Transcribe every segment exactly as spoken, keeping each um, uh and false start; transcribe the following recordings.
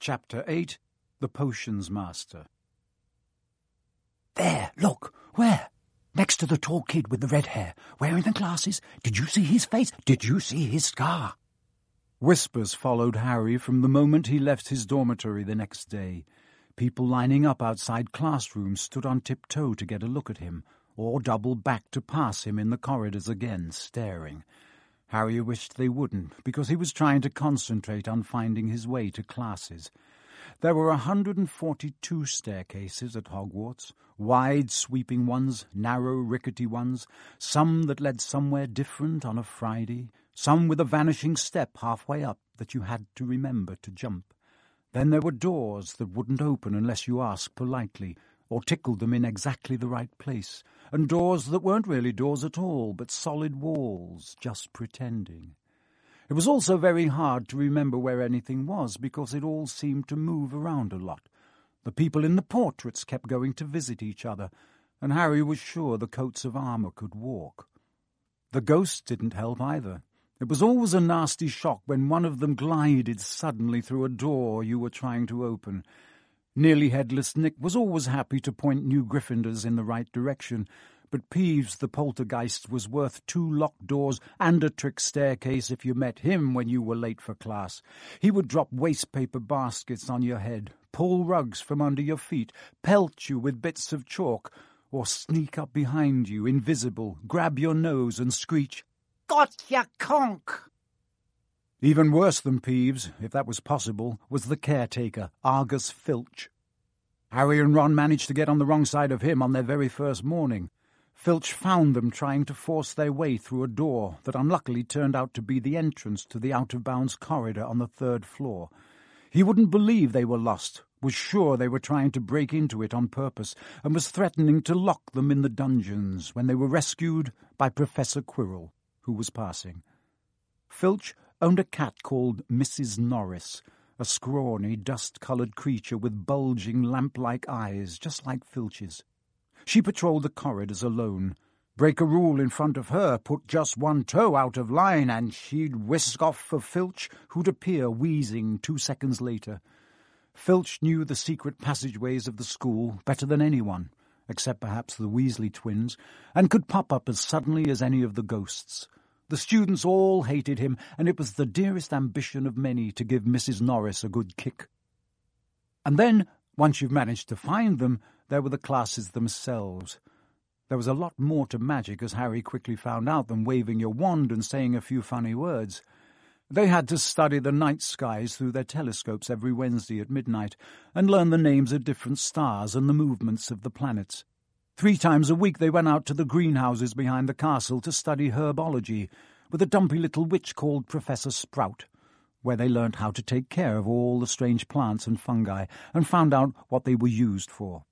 Chapter eight. The Potions Master. "There, look, where? Next to the tall kid with the red hair, wearing the glasses. Did you see his face? Did you see his scar?" Whispers followed Harry from the moment he left his dormitory the next day. People lining up outside classrooms stood on tiptoe to get a look at him, or doubled back to pass him in the corridors again, staring. Harry wished they wouldn't, because he was trying to concentrate on finding his way to classes. There were a hundred and forty-two staircases at Hogwarts, wide sweeping ones, narrow rickety ones, some that led somewhere different on a Friday, some with a vanishing step halfway up that you had to remember to jump. Then there were doors that wouldn't open unless you asked politely, or tickled them in exactly the right place, and doors that weren't really doors at all, but solid walls, just pretending. It was also very hard to remember where anything was, because it all seemed to move around a lot. The people in the portraits kept going to visit each other, and Harry was sure the coats of armour could walk. The ghosts didn't help either. It was always a nasty shock when one of them glided suddenly through a door you were trying to open. Nearly Headless Nick was always happy to point new Gryffindors in the right direction, but Peeves the poltergeist was worth two locked doors and a trick staircase if you met him when you were late for class. He would drop waste-paper baskets on your head, pull rugs from under your feet, pelt you with bits of chalk, or sneak up behind you, invisible, grab your nose and screech, "Got ya, conk!" Even worse than Peeves, if that was possible, was the caretaker, Argus Filch. Harry and Ron managed to get on the wrong side of him on their very first morning. Filch found them trying to force their way through a door that unluckily turned out to be the entrance to the out-of-bounds corridor on the third floor. He wouldn't believe they were lost, was sure they were trying to break into it on purpose, and was threatening to lock them in the dungeons when they were rescued by Professor Quirrell, who was passing. Filch owned a cat called Missus Norris, a scrawny, dust-coloured creature with bulging, lamp-like eyes, just like Filch's. She patrolled the corridors alone. Break a rule in front of her, put just one toe out of line, and she'd whisk off for Filch, who'd appear wheezing two seconds later. Filch knew the secret passageways of the school better than anyone, except perhaps the Weasley twins, and could pop up as suddenly as any of the ghosts. The students all hated him, and it was the dearest ambition of many to give Missus Norris a good kick. And then, once you've managed to find them, there were the classes themselves. There was a lot more to magic, as Harry quickly found out, than waving your wand and saying a few funny words. They had to study the night skies through their telescopes every Wednesday at midnight, and learn the names of different stars and the movements of the planets. Three times a week they went out to the greenhouses behind the castle to study herbology, with a dumpy little witch called Professor Sprout, where they learnt how to take care of all the strange plants and fungi, and found out what they were used for.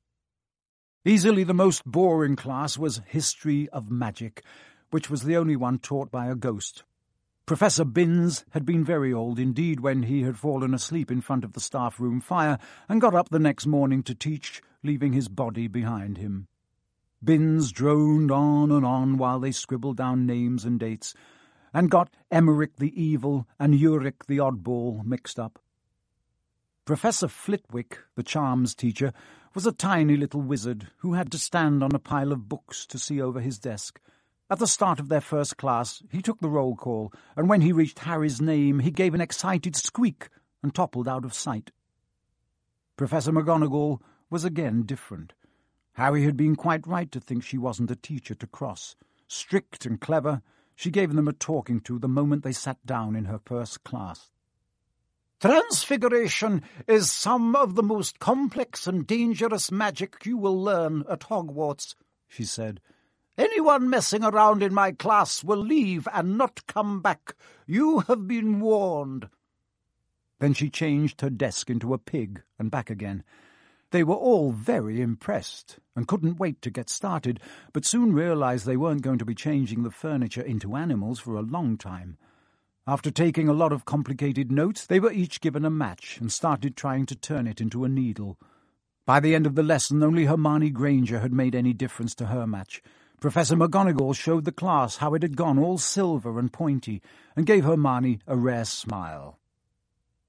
Easily the most boring class was History of Magic, which was the only one taught by a ghost. Professor Binns had been very old indeed when he had fallen asleep in front of the staff-room fire and got up the next morning to teach, leaving his body behind him. Binns droned on and on while they scribbled down names and dates, and got Emmerich the Evil and Uric the Oddball mixed up. Professor Flitwick, the charms teacher, was a tiny little wizard who had to stand on a pile of books to see over his desk. At the start of their first class, he took the roll call, and when he reached Harry's name, he gave an excited squeak and toppled out of sight. Professor McGonagall was again different. Harry had been quite right to think she wasn't a teacher to cross. Strict and clever, she gave them a talking to the moment they sat down in her first class. "Transfiguration is some of the most complex and dangerous magic you will learn at Hogwarts," she said. "Anyone messing around in my class will leave and not come back. You have been warned." Then she changed her desk into a pig and back again. They were all very impressed and couldn't wait to get started, but soon realized they weren't going to be changing the furniture into animals for a long time. After taking a lot of complicated notes, they were each given a match and started trying to turn it into a needle. By the end of the lesson, only Hermione Granger had made any difference to her match. Professor McGonagall showed the class how it had gone all silver and pointy, and gave Hermione a rare smile.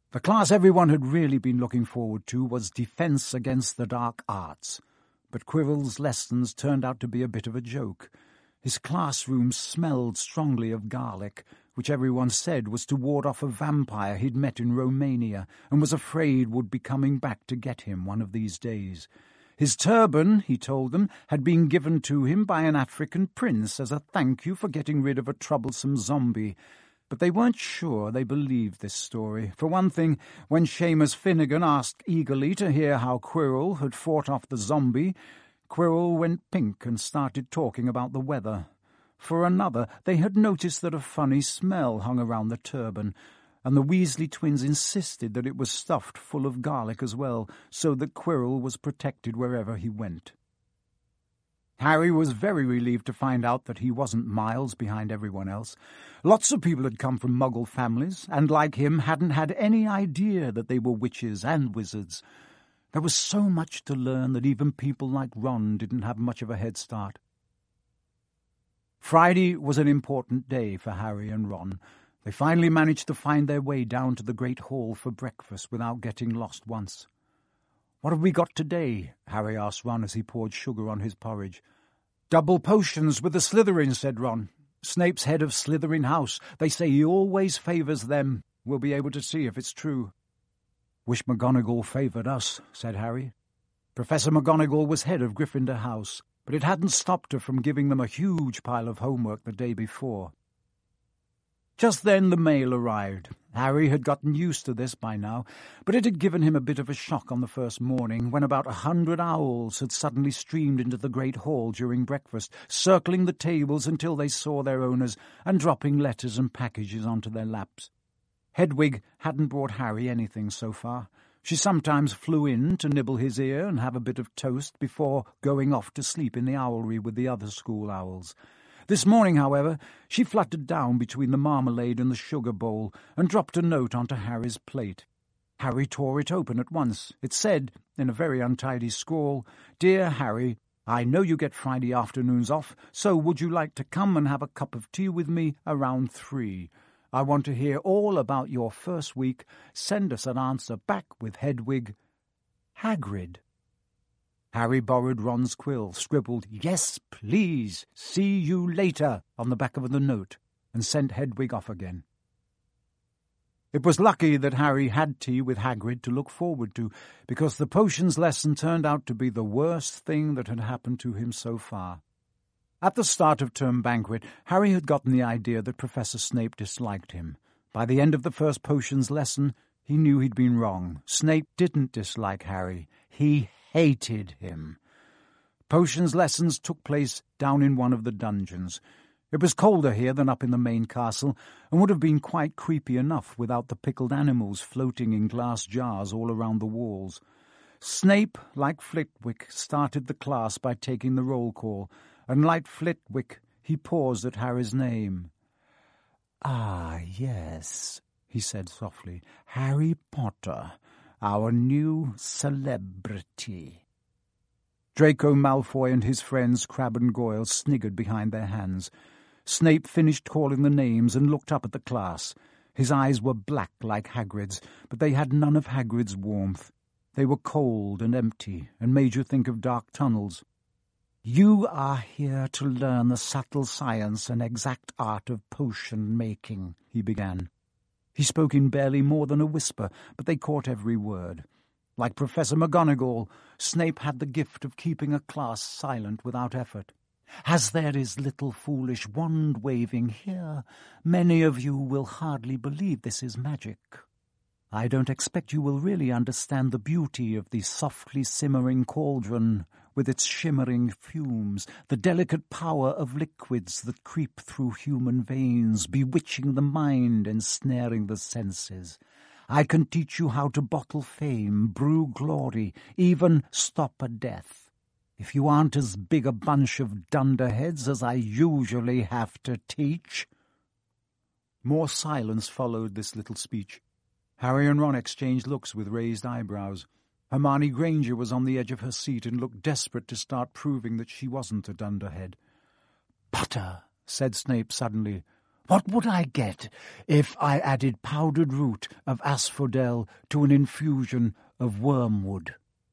The class everyone had really been looking forward to was Defence Against the Dark Arts, but Quirrell's lessons turned out to be a bit of a joke. His classroom smelled strongly of garlic, which everyone said was to ward off a vampire he'd met in Romania and was afraid would be coming back to get him one of these days. His turban, he told them, had been given to him by an African prince as a thank you for getting rid of a troublesome zombie. But they weren't sure they believed this story. For one thing, when Seamus Finnegan asked eagerly to hear how Quirrell had fought off the zombie, Quirrell went pink and started talking about the weather. For another, they had noticed that a funny smell hung around the turban, and the Weasley twins insisted that it was stuffed full of garlic as well, so that Quirrell was protected wherever he went. Harry was very relieved to find out that he wasn't miles behind everyone else. Lots of people had come from Muggle families, and like him hadn't had any idea that they were witches and wizards. There was so much to learn that even people like Ron didn't have much of a head start. Friday was an important day for Harry and Ron. They finally managed to find their way down to the Great Hall for breakfast without getting lost once. "What have we got today?" Harry asked Ron as he poured sugar on his porridge. "Double potions with the Slytherins," said Ron. "Snape's head of Slytherin House. They say he always favours them. We'll be able to see if it's true." "Wish McGonagall favoured us," said Harry. Professor McGonagall was head of Gryffindor House, but it hadn't stopped her from giving them a huge pile of homework the day before. Just then the mail arrived. Harry had gotten used to this by now, but it had given him a bit of a shock on the first morning when about a hundred owls had suddenly streamed into the great hall during breakfast, circling the tables until they saw their owners and dropping letters and packages onto their laps. Hedwig hadn't brought Harry anything so far. She sometimes flew in to nibble his ear and have a bit of toast before going off to sleep in the owlery with the other school owls. This morning, however, she fluttered down between the marmalade and the sugar bowl and dropped a note onto Harry's plate. Harry tore it open at once. It said, in a very untidy scrawl, "Dear Harry, I know you get Friday afternoons off, so would you like to come and have a cup of tea with me around three? I want to hear all about your first week. Send us an answer back with Hedwig. Hagrid." Harry borrowed Ron's quill, scribbled, "Yes, please, see you later," on the back of the note, and sent Hedwig off again. It was lucky that Harry had tea with Hagrid to look forward to, because the potions lesson turned out to be the worst thing that had happened to him so far. At the start of term banquet, Harry had gotten the idea that Professor Snape disliked him. By the end of the first potions lesson, he knew he'd been wrong. Snape didn't dislike Harry. He hated him. Potions lessons took place down in one of the dungeons. It was colder here than up in the main castle, and would have been quite creepy enough without the pickled animals floating in glass jars all around the walls. Snape, like Flitwick, started the class by taking the roll call, and like Flitwick, he paused at Harry's name. "Ah, yes," he said softly, "Harry Potter, our new celebrity." Draco Malfoy and his friends Crabbe and Goyle sniggered behind their hands. Snape finished calling the names and looked up at the class. His eyes were black like Hagrid's, but they had none of Hagrid's warmth. They were cold and empty, and made you think of dark tunnels. "You are here to learn the subtle science and exact art of potion-making," he began. He spoke in barely more than a whisper, but they caught every word. Like Professor McGonagall, Snape had the gift of keeping a class silent without effort. "As there is little foolish wand-waving here, many of you will hardly believe this is magic. I don't expect you will really understand the beauty of the softly simmering cauldron with its shimmering fumes, the delicate power of liquids that creep through human veins, bewitching the mind, ensnaring the senses. I can teach you how to bottle fame, brew glory, even stop a death. If you aren't as big a bunch of dunderheads as I usually have to teach." More silence followed this little speech. Harry and Ron exchanged looks with raised eyebrows. Hermione Granger was on the edge of her seat and looked desperate to start proving that she wasn't a dunderhead. "Potter," said Snape suddenly, What would I get if I added powdered root of asphodel to an infusion of wormwood?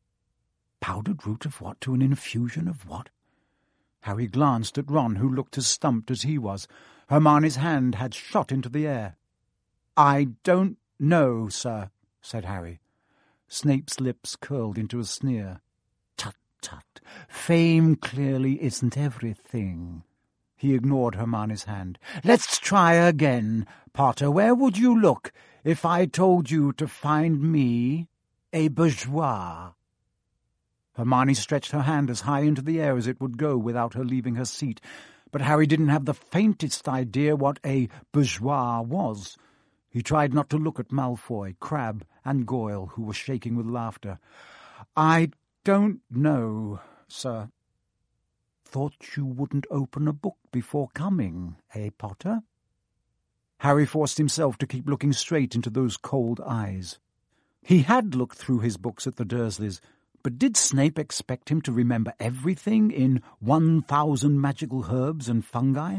Powdered root of what to an infusion of what? Harry glanced at Ron, who looked as stumped as he was. Hermione's hand had shot into the air. "I don't know, sir," said Harry. Snape's lips curled into a sneer. "Tut, tut. Fame clearly isn't everything." He ignored Hermione's hand. "Let's try again. Potter, where would you look if I told you to find me a bourgeois?" Hermione stretched her hand as high into the air as it would go without her leaving her seat, but Harry didn't have the faintest idea what a bourgeois was. He tried not to look at Malfoy, Crabbe, and Goyle, who were shaking with laughter. "I don't know, sir." "Thought you wouldn't open a book before coming, eh, Potter?" Harry forced himself to keep looking straight into those cold eyes. He had looked through his books at the Dursleys, but did Snape expect him to remember everything in one thousand magical herbs and fungi?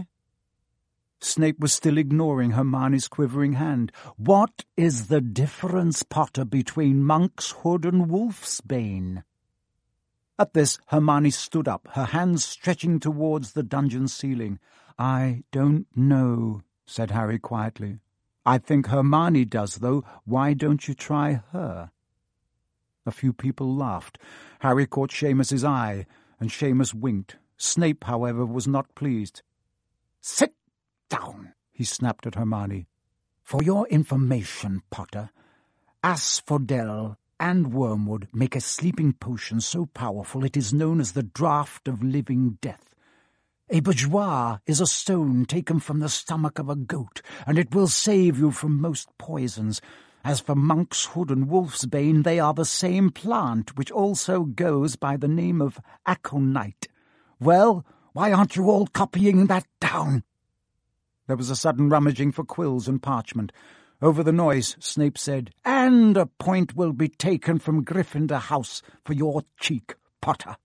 Snape was still ignoring Hermione's quivering hand. "What is the difference, Potter, between Monk's Hood and Wolfsbane?" At this, Hermione stood up, her hands stretching towards the dungeon ceiling. "I don't know," said Harry quietly. "I think Hermione does, though. Why don't you try her?" A few people laughed. Harry caught Seamus's eye, and Seamus winked. Snape, however, was not pleased. "Sit down," he snapped at Hermione. "For your information, Potter, asphodel and wormwood make a sleeping potion so powerful it is known as the Draught of Living Death. A bourgeois is a stone taken from the stomach of a goat, and it will save you from most poisons. As for Monk's Hood and Wolfsbane, they are the same plant, which also goes by the name of aconite. Well, why aren't you all copying that down?" There was a sudden rummaging for quills and parchment. Over the noise, Snape said, "And a point will be taken from Gryffindor House for your cheek, Potter."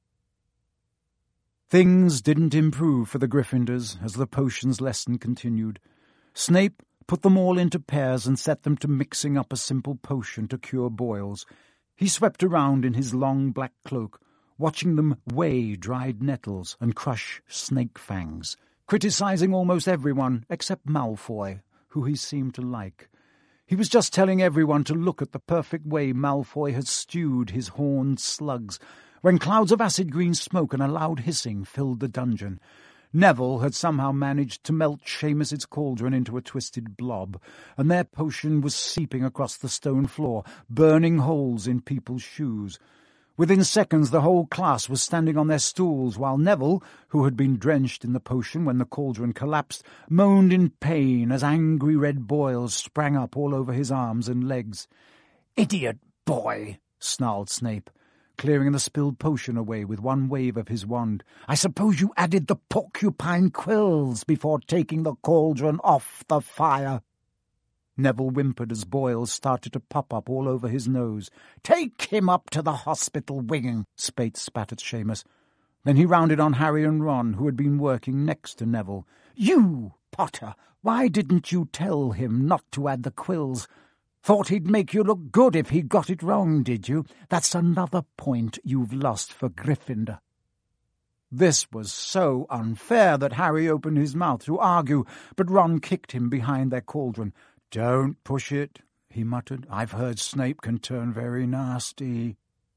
Things didn't improve for the Gryffindors as the potions lesson continued. Snape put them all into pairs and set them to mixing up a simple potion to cure boils. He swept around in his long black cloak, watching them weigh dried nettles and crush snake fangs, criticizing almost everyone except Malfoy, who he seemed to like. He was just telling everyone to look at the perfect way Malfoy had stewed his horned slugs, when clouds of acid-green smoke and a loud hissing filled the dungeon. Neville had somehow managed to melt Seamus's cauldron into a twisted blob, and their potion was seeping across the stone floor, burning holes in people's shoes. Within seconds the whole class was standing on their stools, while Neville, who had been drenched in the potion when the cauldron collapsed, moaned in pain as angry red boils sprang up all over his arms and legs. "Idiot boy!" snarled Snape, clearing the spilled potion away with one wave of his wand. "I suppose you added the porcupine quills before taking the cauldron off the fire." Neville whimpered as boils started to pop up all over his nose. "Take him up to the hospital wing," Spate spat at Seamus. Then he rounded on Harry and Ron, who had been working next to Neville. "You, Potter, why didn't you tell him not to add the quills? Thought he'd make you look good if he got it wrong, did you? That's another point you've lost for Gryffindor." This was so unfair that Harry opened his mouth to argue, but Ron kicked him behind their cauldron. "Don't push it," he muttered. "I've heard Snape can turn very nasty."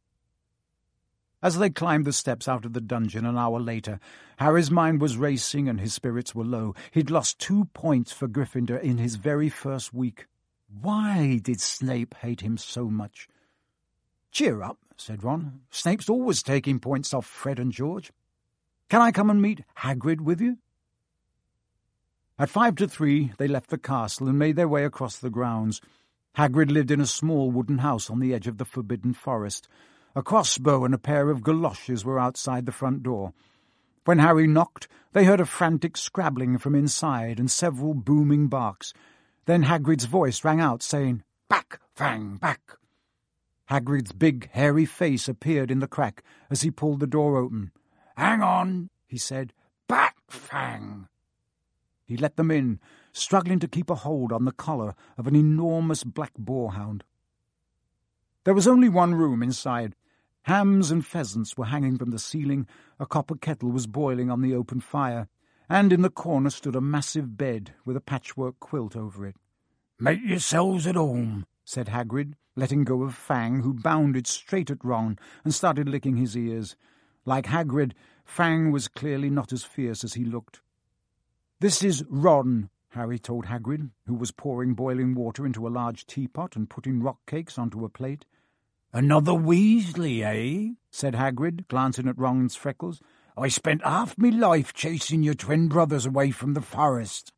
As they climbed the steps out of the dungeon an hour later, Harry's mind was racing and his spirits were low. He'd lost two points for Gryffindor in his very first week. Why did Snape hate him so much? "Cheer up," said Ron. "Snape's always taking points off Fred and George. Can I come and meet Hagrid with you?" At five to three, they left the castle and made their way across the grounds. Hagrid lived in a small wooden house on the edge of the Forbidden Forest. A crossbow and a pair of galoshes were outside the front door. When Harry knocked, they heard a frantic scrabbling from inside and several booming barks. Then Hagrid's voice rang out, saying, "Back, Fang, back!" Hagrid's big, hairy face appeared in the crack as he pulled the door open. "Hang on," he said. "Back, Fang!" He let them in, struggling to keep a hold on the collar of an enormous black boarhound. There was only one room inside. Hams and pheasants were hanging from the ceiling, a copper kettle was boiling on the open fire, and in the corner stood a massive bed with a patchwork quilt over it. "Make yourselves at home," said Hagrid, letting go of Fang, who bounded straight at Ron and started licking his ears. Like Hagrid, Fang was clearly not as fierce as he looked. "This is Ron," Harry told Hagrid, who was pouring boiling water into a large teapot and putting rock cakes onto a plate. "Another Weasley, eh?" said Hagrid, glancing at Ron's freckles. "I spent half me life chasing your twin brothers away from the forest."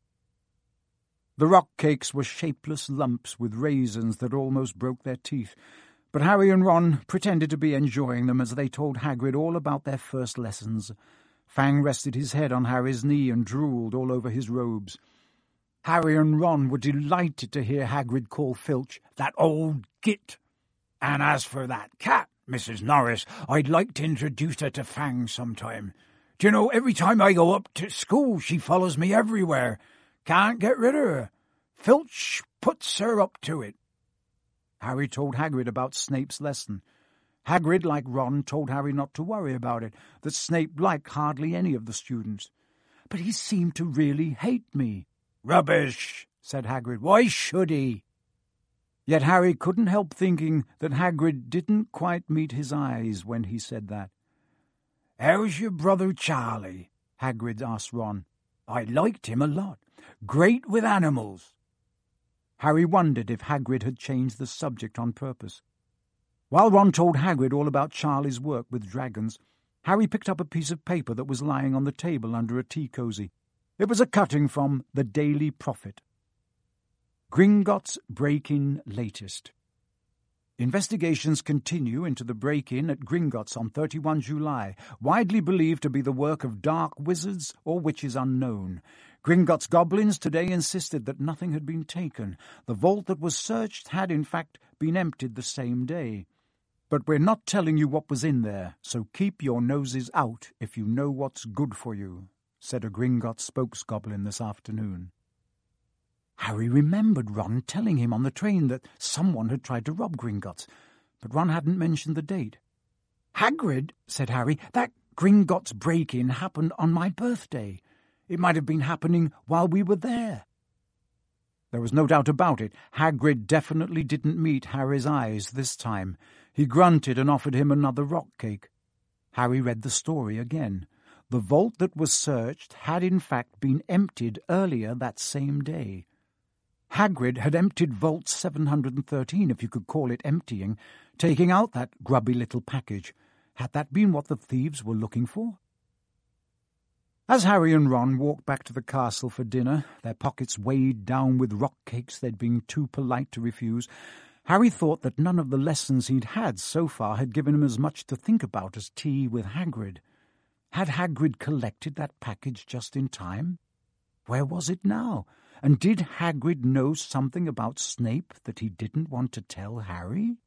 The rock cakes were shapeless lumps with raisins that almost broke their teeth, but Harry and Ron pretended to be enjoying them as they told Hagrid all about their first lessons. Fang rested his head on Harry's knee and drooled all over his robes. Harry and Ron were delighted to hear Hagrid call Filch that old git. "And as for that cat, Missus Norris, I'd like to introduce her to Fang sometime. Do you know, every time I go up to school she follows me everywhere. Can't get rid of her. Filch puts her up to it." Harry told Hagrid about Snape's lesson. Hagrid, like Ron, told Harry not to worry about it, that Snape liked hardly any of the students. "But he seemed to really hate me." "Rubbish," said Hagrid. "Why should he?" Yet Harry couldn't help thinking that Hagrid didn't quite meet his eyes when he said that. "How's your brother Charlie?" Hagrid asked Ron. "I liked him a lot. Great with animals." Harry wondered if Hagrid had changed the subject on purpose. While Ron told Hagrid all about Charlie's work with dragons, Harry picked up a piece of paper that was lying on the table under a tea cosy. It was a cutting from the Daily Prophet. Gringotts break-in latest. Investigations continue into the break-in at Gringotts on thirty-first of July, widely believed to be the work of dark wizards or witches unknown. Gringotts goblins today insisted that nothing had been taken. The vault that was searched had, in fact, been emptied the same day. But we're not telling you what was in there, so keep your noses out if you know what's good for you, said a Gringotts spokesgoblin this afternoon. Harry remembered Ron telling him on the train that someone had tried to rob Gringotts, but Ron hadn't mentioned the date. "Hagrid," said Harry, "that Gringotts break-in happened on my birthday. It might have been happening while we were there." There was no doubt about it. Hagrid definitely didn't meet Harry's eyes this time. He grunted and offered him another rock cake. Harry read the story again. The vault that was searched had in fact been emptied earlier that same day. Hagrid had emptied Vault seven hundred thirteen, if you could call it emptying, taking out that grubby little package. Had that been what the thieves were looking for? As Harry and Ron walked back to the castle for dinner, their pockets weighed down with rock cakes they'd been too polite to refuse, Harry thought that none of the lessons he'd had so far had given him as much to think about as tea with Hagrid. Had Hagrid collected that package just in time? Where was it now? And did Hagrid know something about Snape that he didn't want to tell Harry?